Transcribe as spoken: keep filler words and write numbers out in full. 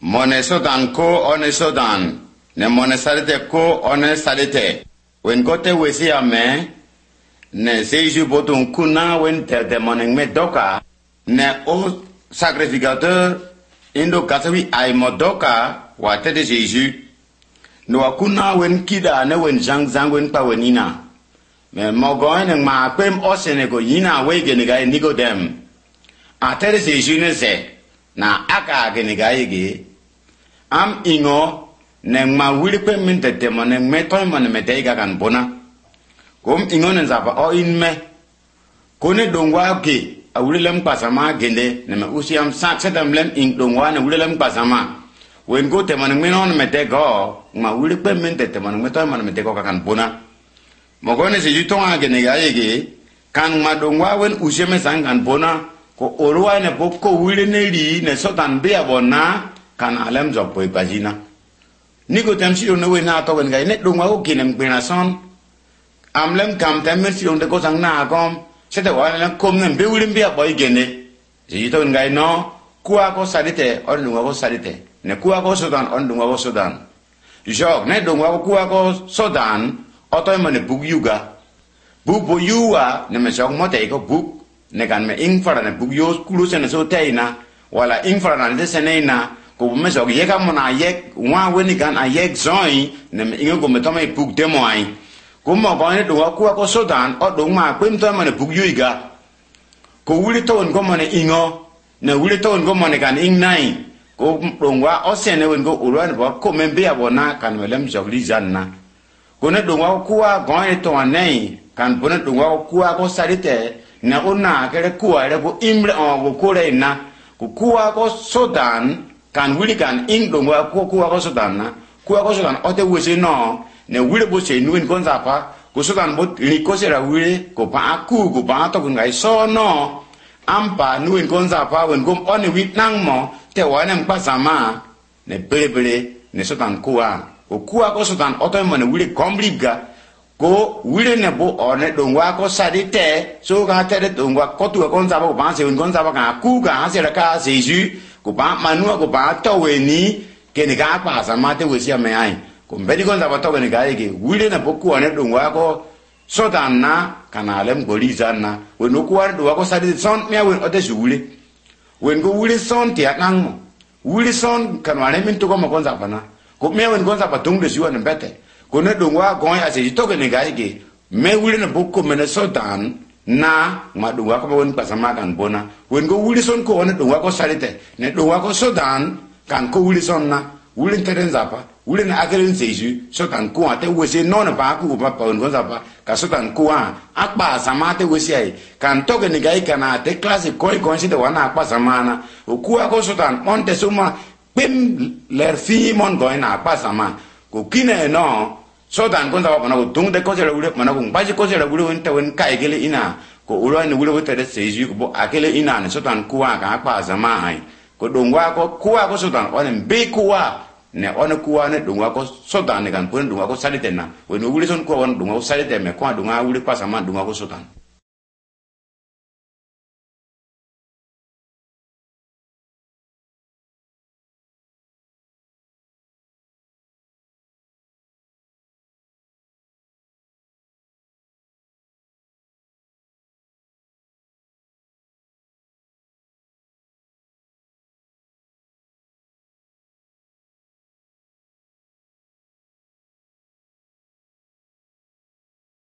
Mone sodan ko one sodan. Ne mone salite ko one salite. Wen kote wesi ame. Ne seju boton kuna wen te de monen me doka. Ne o sacrificateur indo kasawi ay modoka wa te de Jésus. No akuna wen kida ne wen jang jang wen pa wenina. Me mogoy ne ma pem osene go yina we gene ga Nicodem. A te de Jésus ne se na aka gene ga yege. Am ingo ne ma wili pe min te te mo ne me toy mo ne me te ga kan bona kom ingo ne zaba o in me ko ne dongwa ke a wili lem pasama gende ne me usi am sak setam lem in dongwa ne wili lem pasama wen go te mo ne me non me te go ma wili pe min te te mo ne me toy mo ne me te go kan bona mo go ne se juton a gene ga yege kan ma dongwa wen usi me sang kan bona ko orwa ne bokko wili ne ri ne sotan be abona kan alem job boy pagina Nicodem si on we na to wen ga ne dongwa ko kinem pina son amlem kam tem si on de ko sang na kom se de wa na kom ne be wulim bia boy gene ji to ngai no kuwa ko salite on dongwa ko salite ne kuwa ko sodan on dongwa ko sodan jog ne dongwa ko kuwa ko sodan otoy mane bug yuga bu bo yuwa ne me jog mo te ko bug ne kan me ing fara ne bug yo kulu se ne so teina wala ing fara na de se ne na ko me so ye ka mona ye wa weni kan a ye zoi ne me ingo me to me bug de moi ko mo ko ne do ku ko sodan o do ma pem to ma ne bug yuiga ko wuli to on ko mo ne ingo ne wuli to on ko mo ne kan ing nai ko do wa o se ne wen go uran bo ko me be abona kan me lem jogli janna ko ne do wa ku wa go e to anai kan bo ne do wa ku wa ko sarite ne ona kere ku wa re bo imre o ko re na ko ku wa ko sodan kan wili kan ing dongwa ko ko ko sodan na ko ko sodan o te wese no ne wili bo se nuin kon zapa ko sodan bo ri ko se ra wili ko pa ku ko pa to ngai so no ampa nuin kon zapa wen gom on wi nang mo te wa ne mpa sama ne bele ne sodan ko a ko ku ko sodan o to mo ne wili kombliga ko wili ne bo o ne dongwa ko sadite so ga te de dongwa ko tu kon zapa ko pa se wen kon zapa ka ku ga se ra ka Jésus ko ba manua ko ba to we ni ke ni ga pa sa ma te we sia me ai ko mbedi ko za ba to we ni ga ke wile na boku ane dongwa ko sodan na kanalem goli zanna we no ko ar do ko sa di son me we o te wile we ngo wile son ti akang mo wile son kanale min to ko mo kon za pa na ko me we kon za pa tung de siwa ne bete ko ne dongwa ko ya se to ke ni ga ke me wile na boku me ne sodan na ma dongwa ko won pasama kan bona wen go wuli son ko ne dongwa ko salite ne dongwa ko sodan kan ko wuli son na wuli teren zapa wuli na akeren Jésus sodan ko ate wese non ba ku ba pa won zapa ka sodan ko a akpa sama te wese ai kan to ke ne gai kana te class ko ko si de wana akpa sama na o ku ko sodan on te suma pem ler fi mon go na akpa sama ko kine no sodan kon zawa na dung de ko jere wure mana kung baji ko jere wure won te won kai gele ina ko ulo ni wure wote de Jésus ko bo akele ina ne sodan kuwa ka pa zama ai ko dongwa ko kuwa ko sodan on be kuwa ne on kuwa ne dongwa ko sodan ne kan pon dongwa ko salite na won wure son ko won dongwa ko salite me ko dongwa wure pa sama dongwa ko sodan